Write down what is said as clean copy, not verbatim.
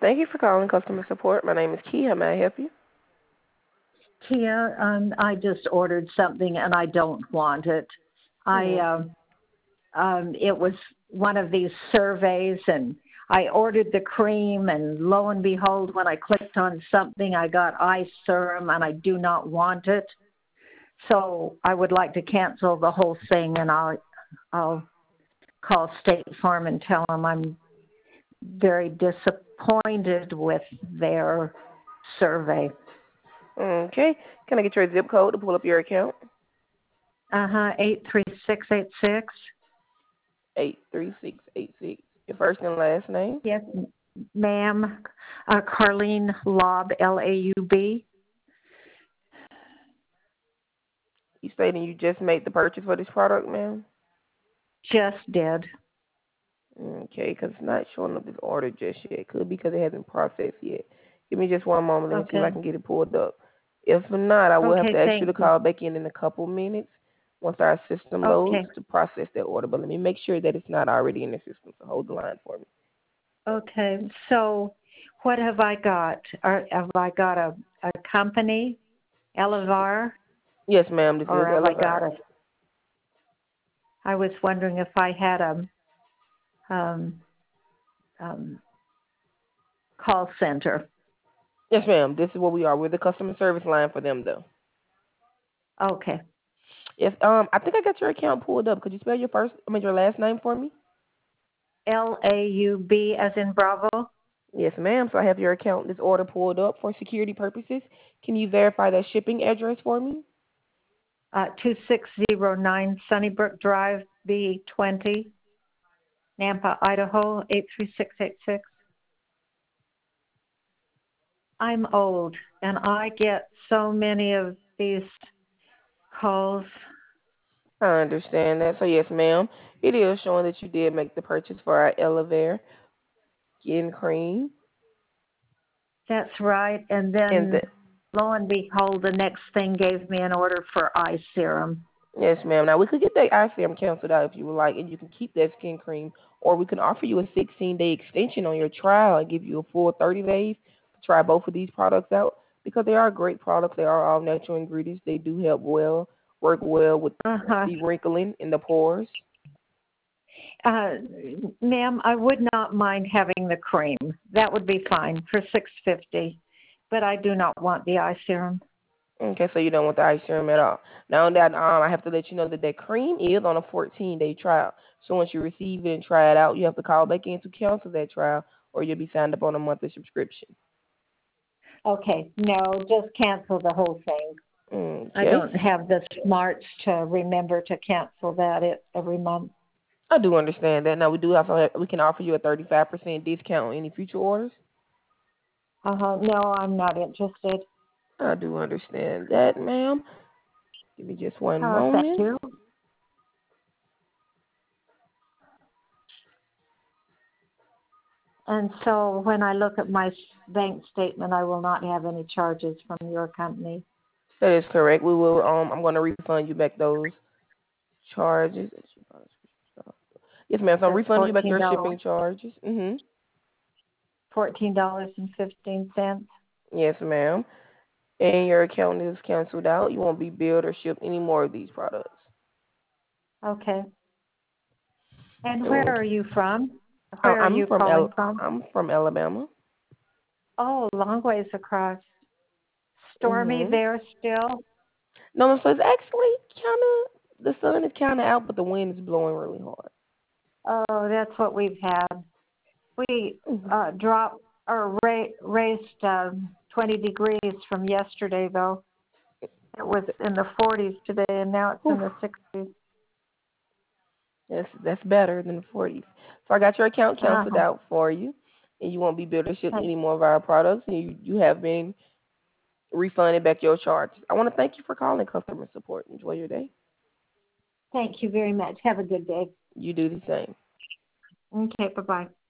Thank you for calling customer support. My name is Key. How may I help you? Kia, I just ordered something and I don't want it. It was one of these surveys, and I ordered the cream, and lo and behold, when I clicked on something, I got eye serum, and I do not want it. So I would like to cancel the whole thing, and I'll call State Farm and tell them I'm very disappointed with their survey. Okay. Can I get your zip code to pull up your account? 83686. 83686. Your first and last name? Yes, ma'am. Carlene Laub, Laub. You stating you just made the purchase for this product, ma'am? Just did. Okay, because it's not showing up this order just yet. It could be because it hasn't processed yet. Give me just one moment. Let me see if I can get it pulled up. If not, I will have to ask you to call back in a couple minutes once our system loads to process that order. But let me make sure that it's not already in the system, so hold the line for me. Okay, so what have I got? Have I got a company, Elevar? Yes, ma'am, this is Elevar. I was wondering if I had a call center. Yes, ma'am, this is what we are. We're the customer service line for them, though. Okay. If I think I got your account pulled up. Could you spell your last name for me? Laub as in Bravo? Yes, ma'am. So I have your account, this order pulled up for security purposes. Can you verify that shipping address for me? 2609 Sunnybrook Drive, B20, Nampa, Idaho, 83686. I'm old, and I get so many of these calls. I understand that. So yes, ma'am, it is showing that you did make the purchase for our Elevar skin cream. That's right. And then, lo and behold, the next thing gave me an order for eye serum. Yes, ma'am. Now, we could get that eye serum canceled out if you would like, and you can keep that skin cream, or we can offer you a 16-day extension on your trial and give you a full 30 days to try both of these products out because they are great products. They are all natural ingredients. They do help work well with the wrinkling in the pores. Ma'am, I would not mind having the cream. That would be fine for $6.50, but I do not want the eye serum. Okay, so you don't want the eye serum at all. Now that I have to let you know that cream is on a 14-day trial. So once you receive it and try it out, you have to call back in to cancel that trial, or you'll be signed up on a monthly subscription. Okay, no, just cancel the whole thing. Okay. I don't have the smarts to remember to cancel that every month. I do understand that. Now we can offer you a 35% discount on any future orders. No, I'm not interested. I do understand that, ma'am. Give me just one moment. Thank you. And so when I look at my bank statement, I will not have any charges from your company. That is correct. We will. I'm going to refund you back those charges. Yes, ma'am. So I'm refunding you back your shipping charges. $14.15. Yes, ma'am. And your account is canceled out. You won't be billed or shipped any more of these products. Okay. And where are you from? Where are you calling from? I'm from Alabama. Oh, long ways across. Stormy there still? No, so it's actually the sun is kind of out, but the wind is blowing really hard. Oh, that's what we've had. We dropped or raised 20 degrees from yesterday, though. It was in the 40s today, and now it's in the 60s. Yes, that's better than the 40s. So I got your account canceled out for you, and you won't be billed or shipped any more of our products, and you have been refunded back your charges. I want to thank you for calling customer support. Enjoy your day. Thank you very much. Have a good day. You do the same. Okay, bye-bye.